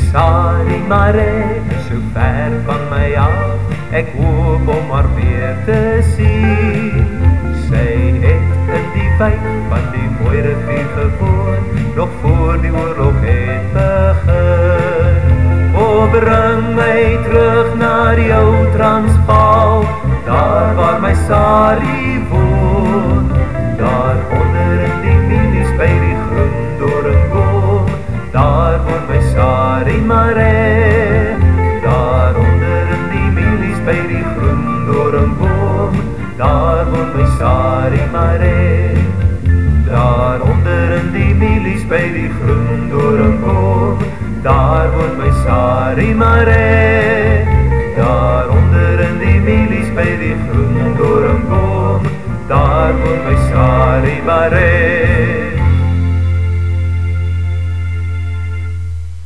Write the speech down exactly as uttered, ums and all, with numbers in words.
Sari Mare is so ver van my af, ek hoop om haar weer te sien. Sy het in die wijk van die mooi rivier gewoon, nog voor die oorlog het begin. O, bring my terug naar jou Transvaal, daar waar my Sari woon, daar onder in die mielies by die groen doringboom, daar woon my Sari Mare, daar onder in die mielies by die groen doringboom, daar woon my Sari Mare, daar onder in die mielies by die groen doringboom, daar woon my Sari Mare, daar onder in die mielies by die groen doringboom, daar woon my Sari Mare.